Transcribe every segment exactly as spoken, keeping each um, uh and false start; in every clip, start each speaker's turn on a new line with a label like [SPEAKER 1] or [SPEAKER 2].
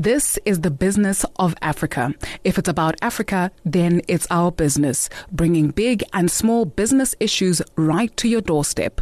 [SPEAKER 1] This is the business of Africa. If it's about Africa, then it's our business, bringing big and small business issues right to your doorstep.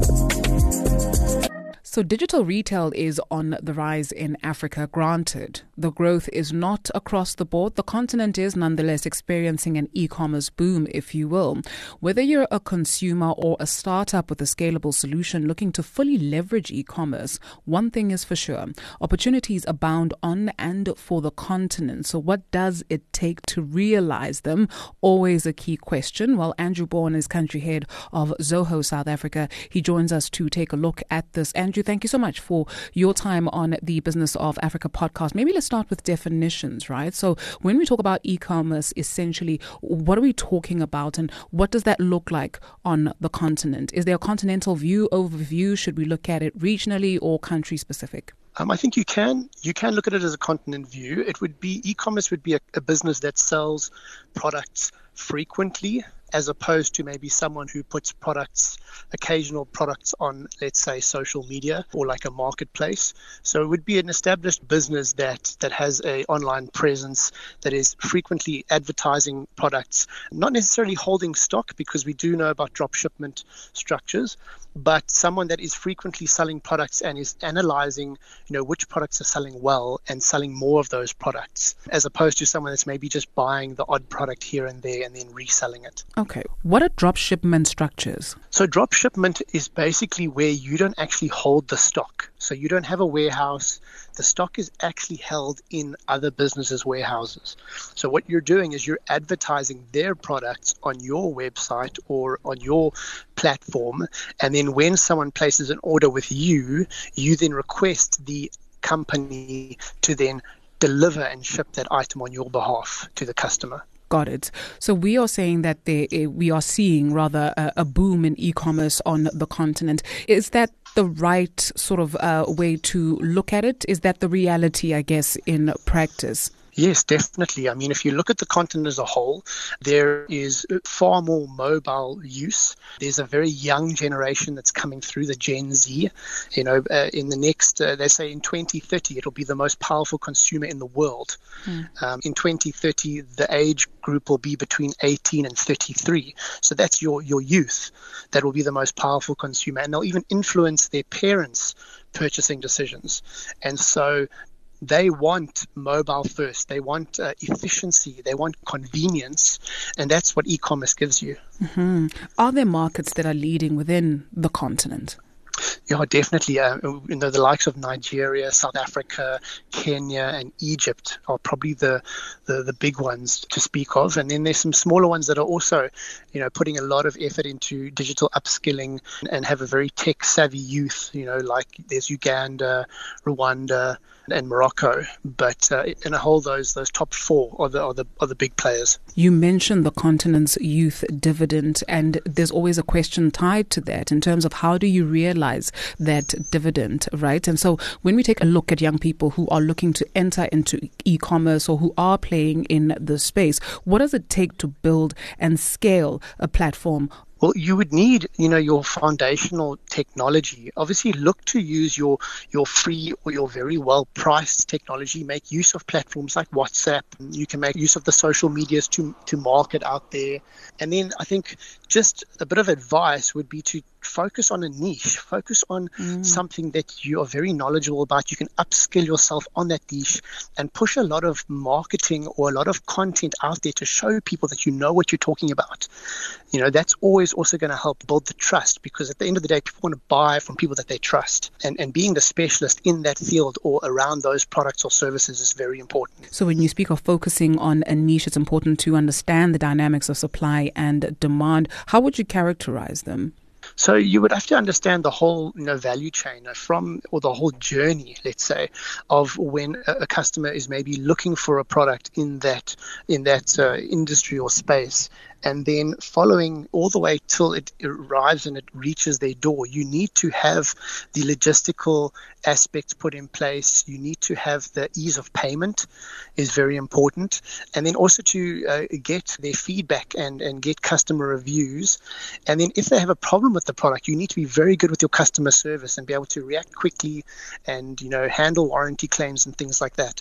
[SPEAKER 1] So digital retail is on the rise in Africa, granted. The growth is not across the board. The continent is nonetheless experiencing an e-commerce boom, if you will. Whether you're a consumer or a startup with a scalable solution looking to fully leverage e-commerce, one thing is for sure. Opportunities abound on and for the continent. So what does it take to realize them? Always a key question. Well, Andrew Bourne is country head of Zoho South Africa. He joins us to take a look at this. Andrew, thank you so much for your time on the Business of Africa podcast. Maybe let's start with definitions, right? So when we talk about e-commerce, essentially, what are we talking about and what does that look like on the continent? Is there a continental view, overview? Should we look at it regionally or country specific?
[SPEAKER 2] Um, I think you can you can look at it as a continent view. It would be e-commerce would be a, a business that sells products frequently, as opposed to maybe someone who puts products, occasional products on, let's say, social media or like a marketplace. So it would be an established business that that has a online presence, that is frequently advertising products, not necessarily holding stock, because we do know about drop shipment structures, but someone that is frequently selling products and is analyzing, you know, which products are selling well and selling more of those products, as opposed to someone that's maybe just buying the odd product here and there and then reselling it.
[SPEAKER 1] Okay. What are drop shipment structures?
[SPEAKER 2] So drop shipment is basically where you don't actually hold the stock. So you don't have a warehouse. The stock is actually held in other businesses' warehouses. So what you're doing is you're advertising their products on your website or on your platform. And then when someone places an order with you, you then request the company to then deliver and ship that item on your behalf to the customer.
[SPEAKER 1] Got it. So we are saying that there, we are seeing rather a, a boom in e-commerce on the continent. Is that the right sort of uh, way to look at it? Is that the reality, I guess, in practice?
[SPEAKER 2] Yes, definitely. I mean, if you look at the continent as a whole, there is far more mobile use. There's a very young generation that's coming through, the Gen Z. You know, uh, in the next, uh, they say in twenty thirty, it'll be the most powerful consumer in the world. Mm. Um, in twenty thirty, the age group will be between eighteen and thirty-three. So that's your, your youth that will be the most powerful consumer. And they'll even influence their parents' purchasing decisions. And so they want mobile first. They want uh, efficiency. They want convenience. And that's what e-commerce gives you.
[SPEAKER 1] Mm-hmm. Are there markets that are leading within the continent?
[SPEAKER 2] Yeah, definitely. Uh, you know, the likes of Nigeria, South Africa, Kenya, and Egypt are probably the, the the big ones to speak of. And then there's some smaller ones that are also, you know, putting a lot of effort into digital upskilling and have a very tech-savvy youth. You know, like there's Uganda, Rwanda, and Morocco. But uh, in a whole, those those top four are the are the are the big players.
[SPEAKER 1] You mentioned the continent's youth dividend, and there's always a question tied to that in terms of how do you realize that dividend, right? And so when we take a look at young people who are looking to enter into e-commerce or who are playing in the space, what does it take to build and scale a platform?
[SPEAKER 2] Well, you would need, you know, your foundational technology. Obviously, look to use your your free or your very well-priced technology. Make use of platforms like WhatsApp. You can make use of the social medias to to market out there. And then I think just a bit of advice would be to focus on a niche. Focus on mm. something that you are very knowledgeable about. You can upskill yourself on that niche and push a lot of marketing or a lot of content out there to show people that you know what you're talking about. You know, that's always also going to help build the trust, because at the end of the day, people want to buy from people that they trust. And, and being the specialist in that field or around those products or services is very important.
[SPEAKER 1] So when you speak of focusing on a niche, it's important to understand the dynamics of supply and demand. How would you characterize them?
[SPEAKER 2] So you would have to understand the whole, you know, value chain from, or the whole journey, let's say, of when a, a customer is maybe looking for a product in that in that uh, industry or space, and then following all the way till it arrives and it reaches their door. You need to have the logistical aspects put in place. You need to have the ease of payment is very important. And then also to uh, get their feedback and, and get customer reviews. And then if they have a problem with the product, you need to be very good with your customer service and be able to react quickly and, you know, handle warranty claims and things like that.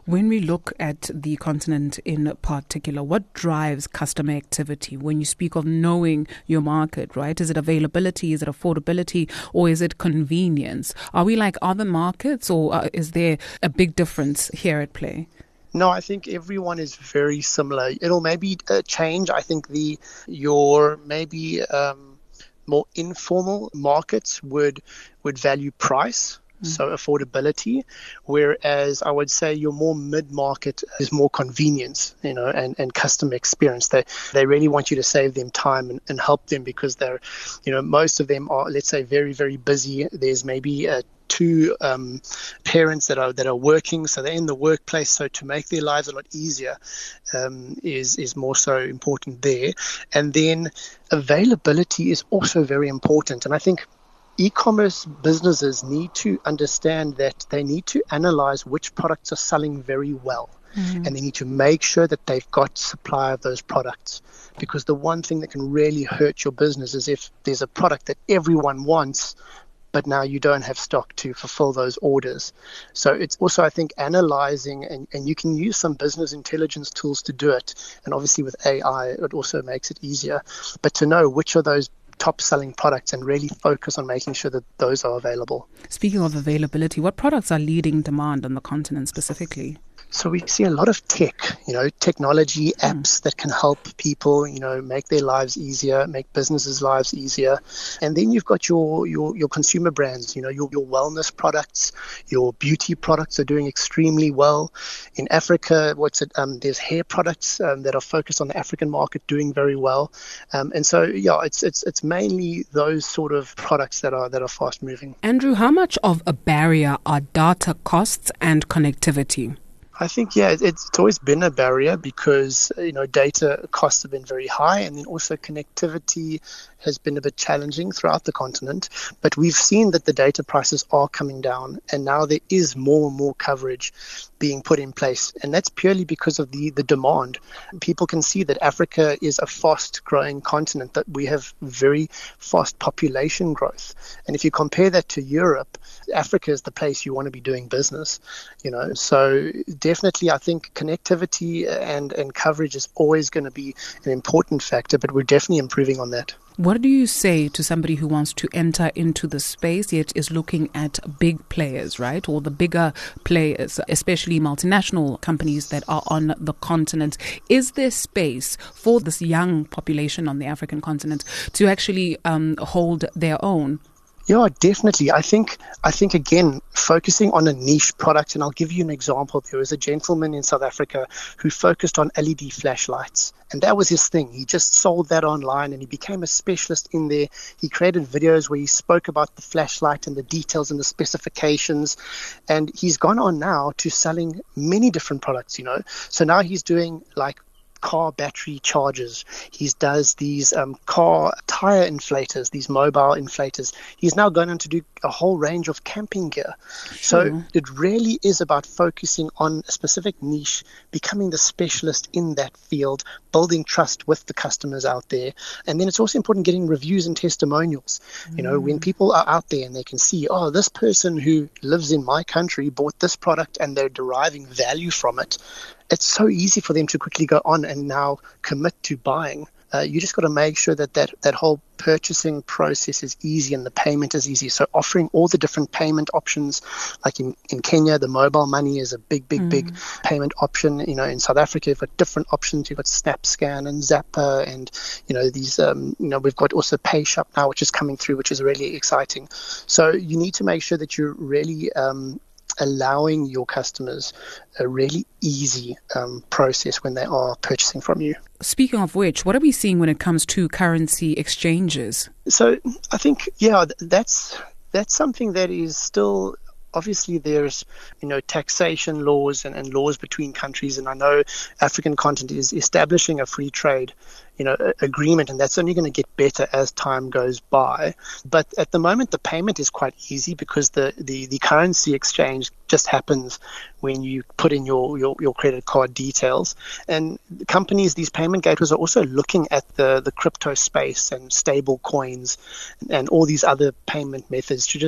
[SPEAKER 1] When we look at the continent in particular, what drives customer activity? When you speak of knowing your market, right? Is it availability? Is it affordability? Or is it convenience? Are we like other markets, or uh, is there a big difference here at play?
[SPEAKER 2] No, I think everyone is very similar. It'll maybe uh, change. I think the your maybe um, more informal markets would would value price. So affordability, whereas I would say your more mid-market is more convenience, you know, and, and customer experience. They they really want you to save them time and, and help them because they're, you know, most of them are, let's say, very, very busy. There's maybe uh, two um, parents that are that are working, so they're in the workplace. So to make their lives a lot easier um, is is more so important there. And then availability is also very important. And I think e-commerce businesses need to understand that they need to analyze which products are selling very well. Mm-hmm. And they need to make sure that they've got supply of those products. Because the one thing that can really hurt your business is if there's a product that everyone wants, but now you don't have stock to fulfill those orders. So it's also, I think, analyzing, and, and you can use some business intelligence tools to do it. And obviously with A I, it also makes it easier. But to know which of those top selling products and really focus on making sure that those are available.
[SPEAKER 1] Speaking of availability, what products are leading demand on the continent specifically?
[SPEAKER 2] So we see a lot of tech, you know, technology apps mm. that can help people, you know, make their lives easier, make businesses' lives easier. And then you've got your your, your consumer brands, you know, your, your wellness products, your beauty products are doing extremely well. In Africa, what's it? Um, there's hair products um, that are focused on the African market doing very well. Um, and so, yeah, it's it's it's mainly those sort of products that are that are fast moving.
[SPEAKER 1] Andrew, how much of a barrier are data costs and connectivity?
[SPEAKER 2] I think, yeah, it's, it's always been a barrier because, you know, data costs have been very high, and then also connectivity has been a bit challenging throughout the continent. But we've seen that the data prices are coming down, and now there is more and more coverage being put in place. And that's purely because of the, the demand. People can see that Africa is a fast growing continent, that we have very fast population growth. And if you compare that to Europe, Africa is the place you want to be doing business, you know. So definitely, I think connectivity and, and coverage is always going to be an important factor, but we're definitely improving on that.
[SPEAKER 1] What do you say to somebody who wants to enter into the space yet is looking at big players, right? Or the bigger players, especially multinational companies that are on the continent. Is there space for this young population on the African continent to actually um, hold their own?
[SPEAKER 2] Yeah, definitely. I think, I think again, focusing on a niche product, and I'll give you an example. There was a gentleman in South Africa who focused on L E D flashlights, and that was his thing. He just sold that online, and he became a specialist in there. He created videos where he spoke about the flashlight and the details and the specifications, and he's gone on now to selling many different products, you know. So now he's doing like car battery chargers. He does these um, car tire inflators, these mobile inflators. He's now going on to do a whole range of camping gear. Sure. So it really is about focusing on a specific niche, becoming the specialist in that field, building trust with the customers out there. And then it's also important getting reviews and testimonials. Mm. You know, when people are out there and they can see, oh, this person who lives in my country bought this product and they're deriving value from it, it's so easy for them to quickly go on and now commit to buying. Uh, you just got to make sure that, that that whole purchasing process is easy and the payment is easy. So offering all the different payment options, like in, in Kenya, the mobile money is a big, big, mm. big payment option. You know, in South Africa, you've got different options. You've got SnapScan and Zapper, and you know these. Um, you know, we've got also PayShop now, which is coming through, which is really exciting. So you need to make sure that you're really um, allowing your customers a really easy um, process when they are purchasing from you.
[SPEAKER 1] Speaking of which, what are we seeing when it comes to currency exchanges?
[SPEAKER 2] So I think, yeah, that's that's something that is still, obviously there's, you know, taxation laws and, and laws between countries. And I know African continent is establishing a free trade, you know, agreement, and that's only going to get better as time goes by. But at the moment, the payment is quite easy because the, the, the currency exchange just happens when you put in your, your, your credit card details. And the companies, these payment gateways are also looking at the, the crypto space and stable coins and all these other payment methods to just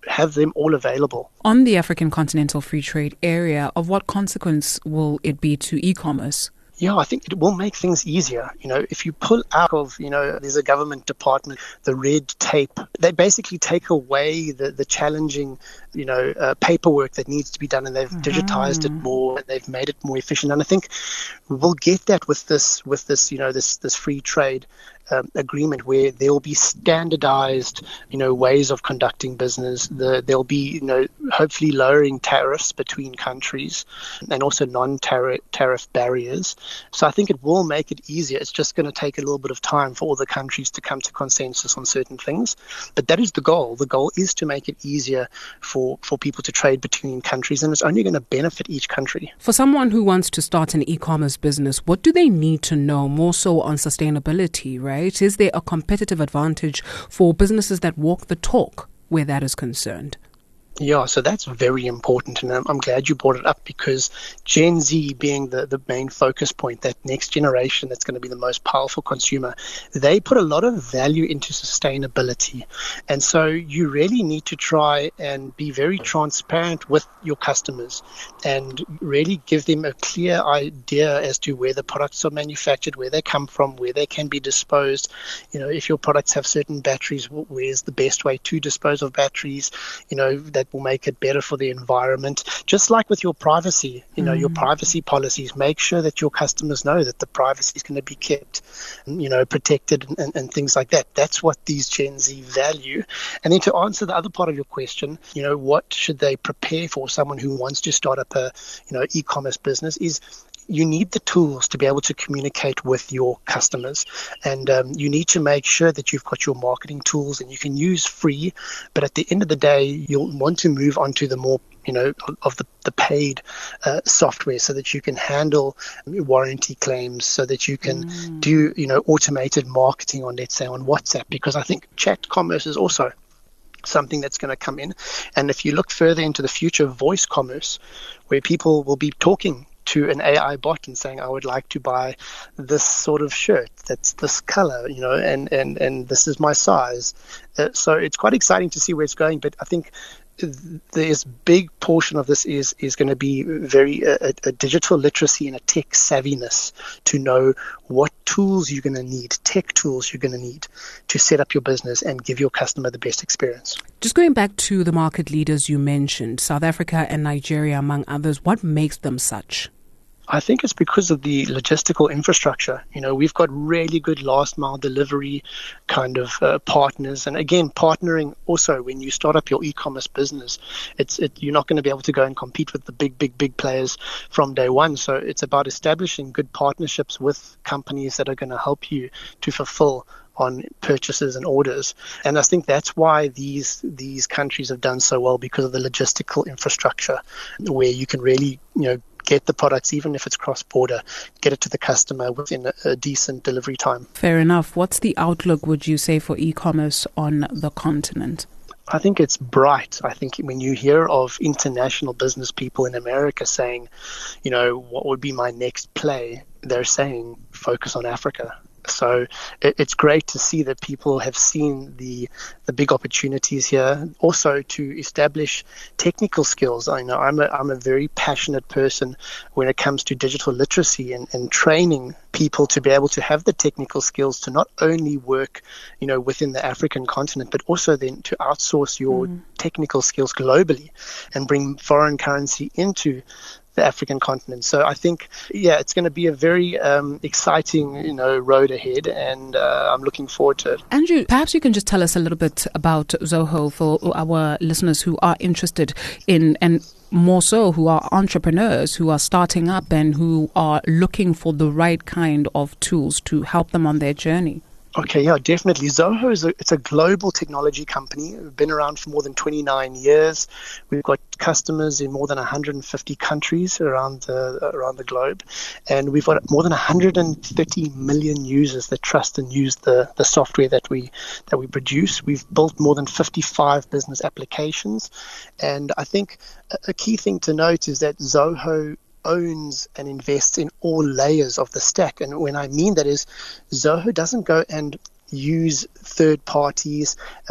[SPEAKER 2] have them all available.
[SPEAKER 1] On the African Continental Free Trade Area, of what consequence will it be to e-commerce?
[SPEAKER 2] Yeah, I think it will make things easier. You know, if you pull out of, you know, there's a government department, the red tape, they basically take away the, the challenging, you know, uh, paperwork that needs to be done, and they've mm-hmm. digitized it more, and they've made it more efficient. And I think we'll get that with this, with this, you know, this, this free trade Um, agreement, where there will be standardized, you know, ways of conducting business. The, there'll be, you know, hopefully lowering tariffs between countries, and also non-tariff tariff barriers. So I think it will make it easier. It's just going to take a little bit of time for all the countries to come to consensus on certain things. But that is the goal. The goal is to make it easier for, for people to trade between countries, and it's only going to benefit each country.
[SPEAKER 1] For someone who wants to start an e-commerce business, what do they need to know more so on sustainability, right? Right? Is there a competitive advantage for businesses that walk the talk where that is concerned?
[SPEAKER 2] Yeah, so that's very important, and I'm, I'm glad you brought it up, because Gen Z being the, the main focus point, that next generation that's going to be the most powerful consumer, they put a lot of value into sustainability. And so you really need to try and be very transparent with your customers and really give them a clear idea as to where the products are manufactured, where they come from, where they can be disposed. You know, if your products have certain batteries, where's the best way to dispose of batteries, you know, that will make it better for the environment. Just like with your privacy, you know, mm. your privacy policies, make sure that your customers know that the privacy is going to be kept, you know, protected and, and, and things like that. That's what these Gen Z value. And then to answer the other part of your question, you know, what should they prepare for, someone who wants to start up a, you know, e-commerce business, is you need the tools to be able to communicate with your customers, and um, you need to make sure that you've got your marketing tools, and you can use free, but at the end of the day, you'll want to move on to the more, you know, of the, the paid uh, software, so that you can handle warranty claims, so that you can mm. do, you know, automated marketing on, let's say, on WhatsApp, because I think chat commerce is also something that's going to come in. And if you look further into the future, voice commerce, where people will be talking to an A I bot and saying, I would like to buy this sort of shirt that's this color, you know, and, and, and this is my size. Uh, so it's quite exciting to see where it's going. But I think there's big portion of this is is going to be very a, a digital literacy and a tech savviness to know what tools you're going to need, tech tools you're going to need to set up your business and give your customer the best experience.
[SPEAKER 1] Just going back to the market leaders you mentioned, South Africa and Nigeria, among others, what makes them such?
[SPEAKER 2] I think it's because of the logistical infrastructure. You know, we've got really good last mile delivery kind of uh, partners. And again, partnering also when you start up your e-commerce business, it's it, you're not going to be able to go and compete with the big, big, big players from day one. So it's about establishing good partnerships with companies that are going to help you to fulfill on purchases and orders. And I think that's why these these countries have done so well, because of the logistical infrastructure, where you can really, you know, get the products, even if it's cross-border, get it to the customer within a, a decent delivery time.
[SPEAKER 1] Fair enough. What's the outlook, would you say, for e-commerce on the continent?
[SPEAKER 2] I think it's bright. I think when you hear of international business people in America saying, you know, what would be my next play, they're saying focus on Africa. So it, it's great to see that people have seen the the big opportunities here. Also to establish technical skills. I know I'm a I'm a very passionate person when it comes to digital literacy and, and training people to be able to have the technical skills to not only work, you know, within the African continent, but also then to outsource your mm. technical skills globally and bring foreign currency into the African continent. So I think, yeah, it's going to be a very um, exciting, you know, road ahead, and uh, I'm looking forward to it.
[SPEAKER 1] Andrew, perhaps you can just tell us a little bit about Zoho for our listeners who are interested in, and more so who are entrepreneurs, who are starting up and who are looking for the right kind of tools to help them on their journey.
[SPEAKER 2] Okay, yeah, definitely. Zoho is a, it's a global technology company. We've been around for more than twenty-nine years. We've got customers in more than one hundred fifty countries around the around the globe, and we've got more than one hundred thirty million users that trust and use the, the software that we that we produce. We've built more than fifty-five business applications, and I think a, a key thing to note is that Zoho owns and invests in all layers of the stack. And when I mean that is, Zoho doesn't go and use third parties. Uh,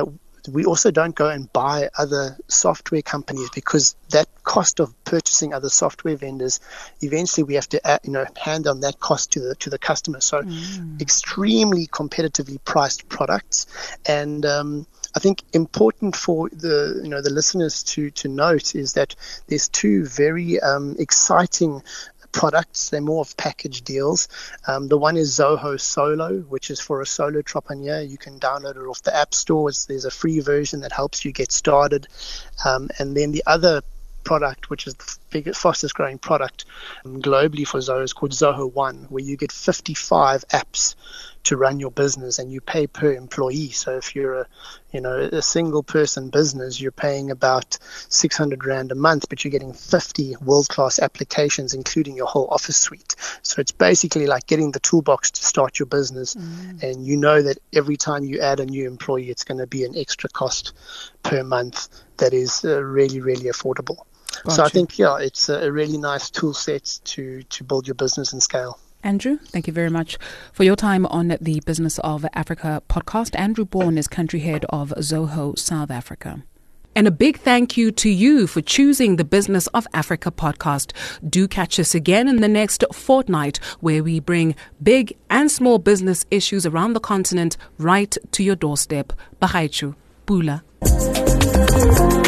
[SPEAKER 2] We also don't go and buy other software companies because that cost of purchasing other software vendors, eventually we have to add, you know, hand on that cost to the to the customer. So mm. extremely competitively priced products. And um, I think important for the you know the listeners to to note is that there's two very um, exciting products. They're more of package deals. Um, the one is Zoho Solo, which is for a solo entrepreneur. You can download it off the App Store. There's a free version that helps you get started. Um, and then the other product, which is the biggest, fastest growing product um, globally for Zoho, is called Zoho One, where you get fifty-five apps to run your business, and you pay per employee. So if you're a, you know, a single person business, you're paying about six hundred rand a month, but you're getting fifty world-class applications, including your whole office suite. So it's basically like getting the toolbox to start your business. Mm. And you know that every time you add a new employee, it's going to be an extra cost per month that is uh, really, really affordable. Gotcha. So I think, yeah, it's a really nice tool set to, to build your business and scale.
[SPEAKER 1] Andrew, thank you very much for your time on the Business of Africa podcast. Andrew Bourne is country head of Zoho South Africa. And a big thank you to you for choosing the Business of Africa podcast. Do catch us again in the next fortnight, where we bring big and small business issues around the continent right to your doorstep. Bahaichu, Bula.